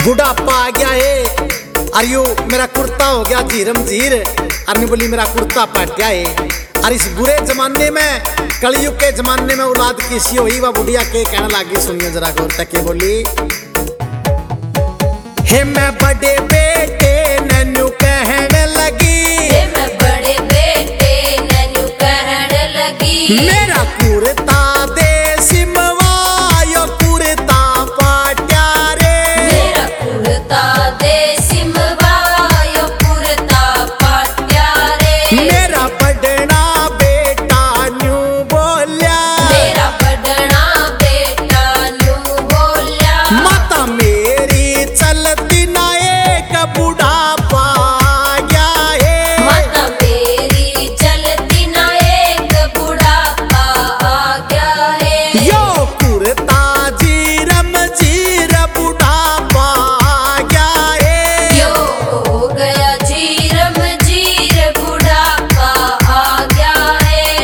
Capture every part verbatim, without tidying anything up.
बुढ़ापा आ गया है और यू मेरा कुर्ता हो गया जीरम जीर। अरे बोली मेरा कुर्ता पट गया है। और इस बुरे जमाने में, कलयुग के जमाने में औलाद किसी हुई वह बुढ़िया के कहने लगी। सुनिए जरा गौर तक के बोली, हे मैं बड़े बेटे नन्नू कहने लगी, हे मैं बड़े बेटे नन्नू कहने लगी। मेरा कुर्ता दे सिमवायो कुर्ता पाट्या रे, मेरा कुर्ता दे सिमवायो कुर्ता पाट्या रे। मेरा बड़ना बेटा न्यू बोलिया, मेरा बड़ना बेटा न्यू बोलिया। माता मेरी चलती ना एक बुढ़ापा आ गया है, माता मेरी चलती ना एक बुढ़ापा आ गया है। यो कुर्ता जीरम जीर बुढ़ापा आ गया है। यो हो गया जीरम जीर बुढ़ापा आ गया है।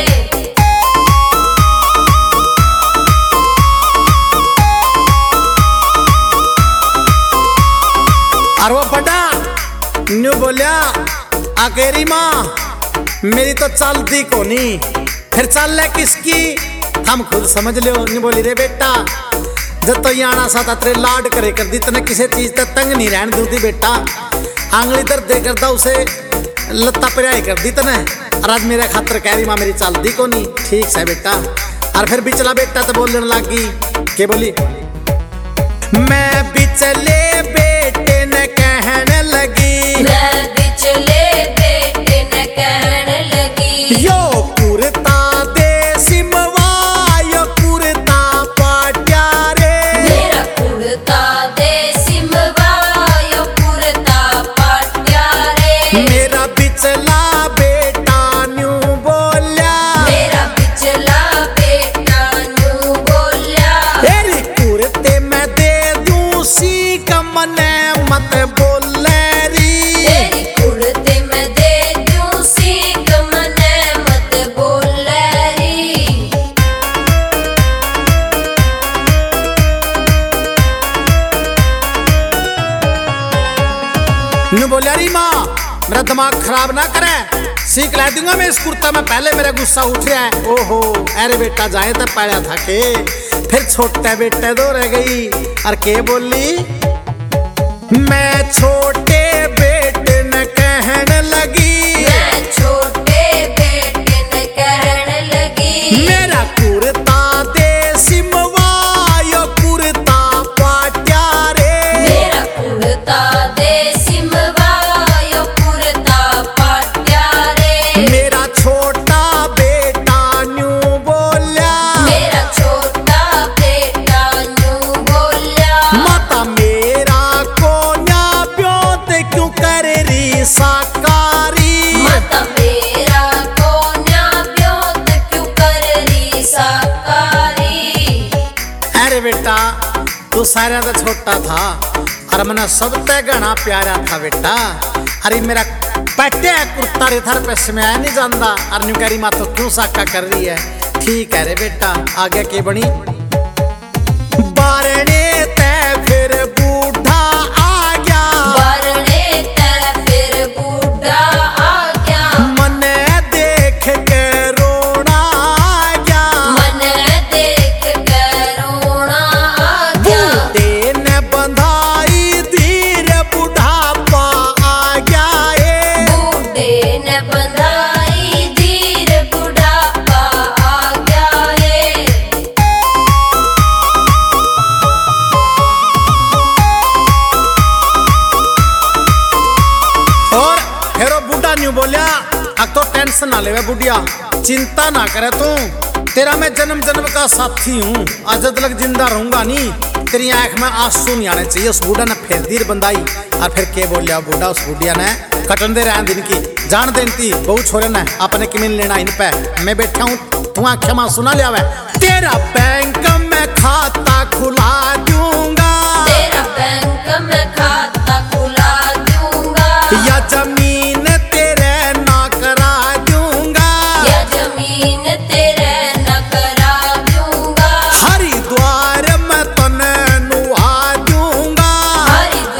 और वो बड़ा न्यू बोलिया, आकेरी माँ मेरी तो चलती को नहीं, फिर चल ले किसकी हम खुद समझ लो। न्यू बोली रे बेटा जब तो यहाँ सा था तेरे लाड करे कर दी, तने किसी चीज तक तंग नहीं रहने दूती बेटा। आंगली दर्द दे कर दा उसे लत्ता पिराई कर दी तने, और आज मेरे खातर कह रही माँ मेरी चलती को नहीं। ठीक है बेटा। और फिर बिचला बेटा तो बोलने लगी के बोली, मैं बिचले बेटे ने कहने लगी, मैं बिचले बेटे ने कहने लगी। यो कुर्ता दे सिमवायो कुर्ता पाट्या रे, मेरा कुर्ता दे सिमवायो कुर्ता पाट्या रे। मेरा बिचला बेटा न्यू बोलिया, मेरा बिचला बेटा न्यू बोलिया। तेरी कुर्ते मैं दे दूं सी कमने मत बोले री, तेरी कुर्ते में दे दूं सीख मने मत बोले री। न्यू बोलिया री माँ मेरा दिमाग खराब ना करे, सीख ला दूंगा मैं इस कुर्ता में। पहले मेरा गुस्सा उठ रहा है। ओहो अरे बेटा जाए तब पाया था के, फिर छोटे बेटे दो रह गई। और के बोली, मैं छोटे बेटे न कहने लगी, मैं छोटे बेटे ने कहने लगी। मेरा कुर्ता दे सिमवायो कुर्ता पाट्या रे, मेरा कुर्ता दे सिमवायो कुर्ता पाट्या रे। मेरा छोटा बेटा न्यू बोलिया, मेरा छोटा बेटा न्यू बोलिया। माता मेरा कोन्या प्योत क्यों कर री साकारी, माता मेरा कोन्या ब्योत क्यों कर री साकारी। अरे बेटा तू सारे का छोटा था और मैंने सबसे घना प्यारा था बेटा। अरे मेरा पट्टे कुर्ता रे थर पैसे में आया नहीं जानता, और न्यू करी माँ तो क्यों साका कर रही है। ठीक है रे बेटा। आगे के बनी, बारने तय फिर बूढ़ा आ गया, बारने ते फिर बूढ़ा आ गया। मन देख के रोना आ गया, मन देख कर रोना आ गया। बूढ़े ने बंधाई धीर बुढ़ापा आ गया है, बूढ़े ने बंधाई धीर बुढ़ापा आ गया है। और फिर वो बूढ़ा न्यू बोलिया, अब तो टेंशन ना ले बुढ़िया, चिंता ना करे तू, तेरा मैं जन्म जन्म का साथी हूँ, आज जब तक जिंदा रहूंगा नहीं तेरी आंख में आंसू नहीं आने चाहिए। उस बूढ़ा ने फिर दीर बंदाई। और फिर के बोलिया बूढ़ा उस बुढ़िया ने, कटन दे रहे दिन की जान देती बहु छोरे ने अपने किमिन लेना इन पे, मैं बैठा हूँ तू आंखें मां सुना लिया वे, तेरा बैंक में खाता खुला दूंगा, तेरा बैंक में खाता खुला दूंगा। या जमीन तेरे ना करा दूंगा, या जमीन तेरे न करा दूंगा। हरिद्वार में तने नुहा दूंगा, हरिद्वार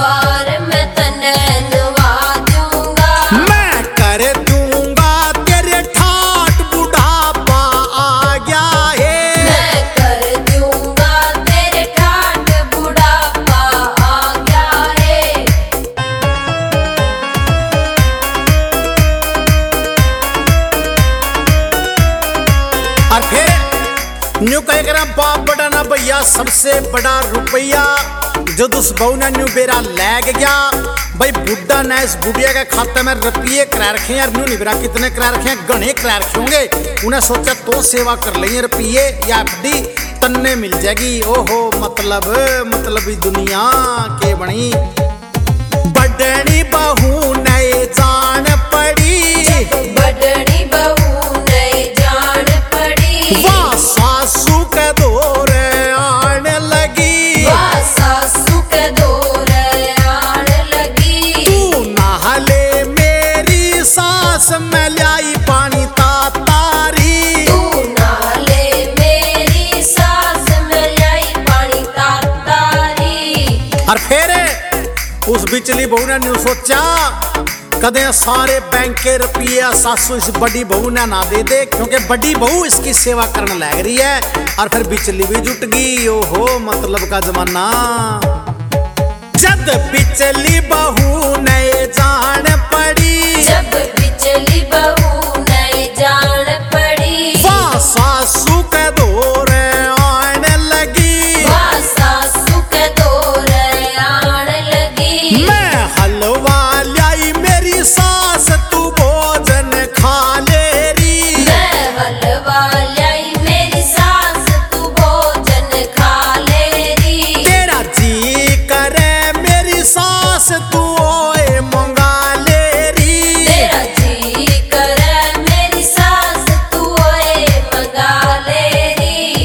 न्यू कह कर बाप बड़ा ना भैया सबसे बड़ा रुपया जो उस बहू ने न्यू बेरा लैग गया भाई बुढ़ा ने इस बुढ़िया के खाते में रुपये करा रखे यार न्यू नहीं बेरा कितने करा रखे हैं गणे करा रखे होंगे उन्हें सोचा तो सेवा कर लेंगे रुपये या एफडी तन्ने मिल जाएगी। ओहो मतलब मतलब दुनिया के बनी बड़नी बहू नए जान पड़ी बड़नी बहू नए जान पड़ी वाह सासू के दौर आने लगी वाह सासू के दौर आने लगी तू नहले मेरी सास में लाई पानी तातारी तू नाले मेरी सास में लाई पानी तातारी। और फिर उस बिचली बहू ने न्यू सोचा कदे सारे बैंक के रुपये सासू इस बड़ी बहू ने ना दे दे क्योंकि बड़ी बहू इसकी सेवा करने लग रही है। और फिर बिचली भी जुट गई। ओहो मतलब का जमाना जब बिचली बहू नए जान पड़ी जब बिचली बहू नए जान पड़ी वाह सासू के दौर आने लगी वाह सासू के दौर आने लगी मैं हलवा लाई मेरी सास तू भोजन खा ले री मैं हलवा लाई मेरी सास तू भोजन खा ले री तेरा जी करे मेरी सास तू ओए मंगा ले री तेरा जी करे मेरी सास तू ओए मंगा ले री।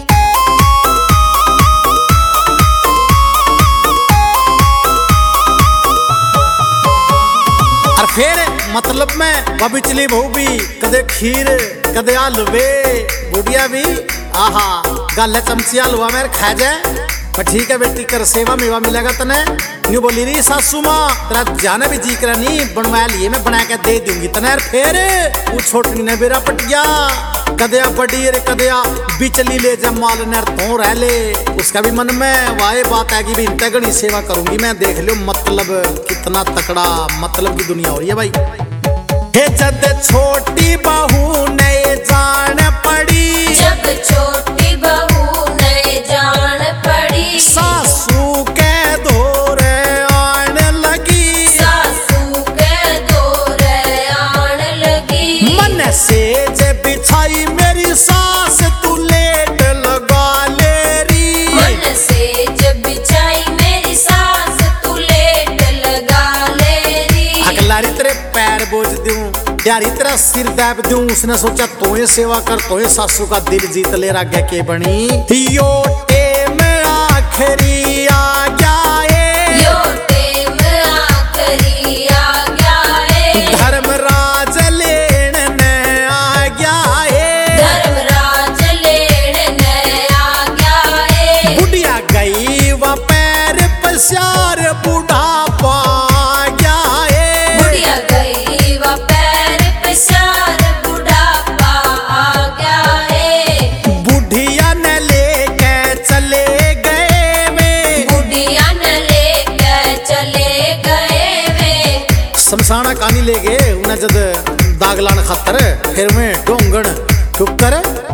और फिर मतलब में वह बिचली बहू भी कदे खीर कदे हलवे बुढ़िया भी आहा गल चमची हलवा मेरे खा जाए पर ठीक है बेटी कर सेवा मेवा मिलेगा तने न्यू बोली रही सासू माँ तेरा जाने भी जी करा नहीं बनवा लिए मैं बना के दे दूंगी तने। फिर वो छोटनी ने बेरा पट गया कदया बड़ी रे कदया बिचली ले जा माल नर तो रह ले उसका भी मन में वाहे बात है कि भी इंते गणी सेवा करूंगी मैं देख लो मतलब कितना तकड़ा मतलब की दुनिया हो रही है भाई। हे जद छोटी बहू नए जान पड़ी जब छोटी बहू नए जान पड़ी सासू के दौर आने लगी सासू के दौर आने लगी मन से जे बिछाई मेरी सास तू लेट लगा ले री मन से जब बिछाई मेरी सास तू लेट लगा ले री अगलारी तेरे पैर बोझ दूं यारी तेरा सिर दाब दूं उसने सोचा तोए सेवा कर तोए सासू का दिल जीत ले आगे के बनी यो टेम आखिरी आ गया है यो टेम आखिरी आ गया है धर्मराज लेन ने आ गया है धर्मराज लेने आ गया है बुढ़िया गई व पैर पसार बुढ़ापा आ गया है बुढ़िया गई व पैर पसार बुढ़ापा आ गया है बुढ़िया ने लेके चले गए वे बुढ़िया न लेकर चले गए वे शमशाना कानी ले गए उन्हें जद दागलान खातर फिर में डोंगन ठुकर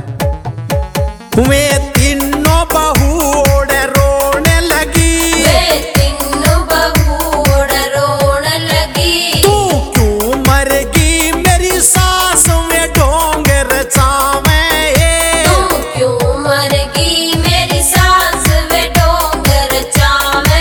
वे तीनों बहू ओढ़े रोने लगी वे तीनों बहू रोने लगी तू क्यों मर गई मेरी सास में डोंगर चावे तू क्यों मर गई मेरी सास वे डोंगर चावे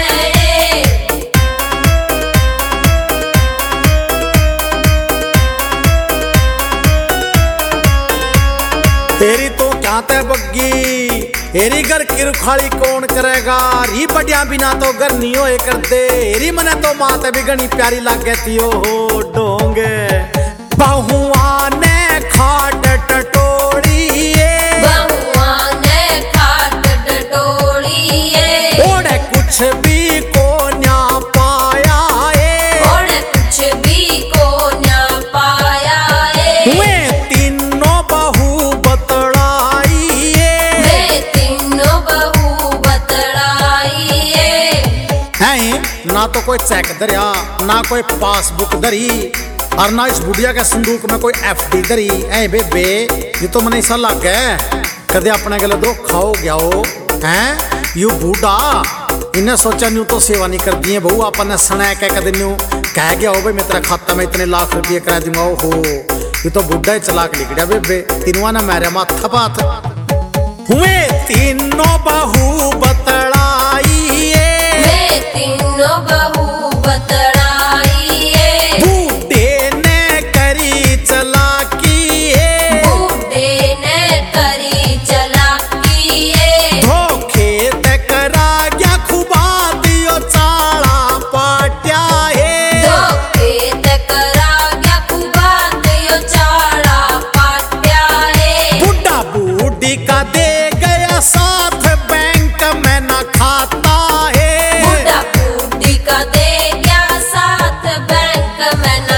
तेरी तो क्या ते बग्गी हेरी घर की रुखाली कौन करेगा री बढ़िया बिना तो घर नहीं होए करते हेरी मने तो माते भी घनी प्यारी लागे थी हो डोंगे बहुआ ने खाट टटोड़ी बहुआ ने खाट टटोली ओढ़े कुछ भी को न्या पाया है और कुछ भी को न पाया है वे तीनों बहू बतड़ाई वे तीनों बहू बतड़ाई है ना तो कोई चेक धरिया ना कोई पासबुक धरी और ना इस बुढ़िया के संदूक में कोई एफडी धरी ऐ बेबे ये तो मने ऐसा लग है कदे अपने गले धोखा हो गया हो हैं यू बूढ़ा इन्हें सोचा न्यू तो सेवा नहीं करती है बहू अपन सना कह कदे न्यू कह गया हो भाई मैं तेरा खाता में इतने लाख रुपये करा दूंगा हो ये तो बुढ़ा ही चलाक लिखड़ा बेबे तीनों ना मेरे माथा पाथ हुए तीनों बहू बतड़ाई मैं तीनों बहू बतड़ाई बूढ़े ने करी चलाकी बूढ़े ने करी चलाकी धोखे ते करा गया खुबा दियो चाला पाट्या धोखे ते करा गया खुबा दियो चाला पाट्या बुढ़ा बूढ़ी का दे गया साथ बैंक में न खाता है बुढ़ा बूढ़ी का दे गया साथ बैंक में न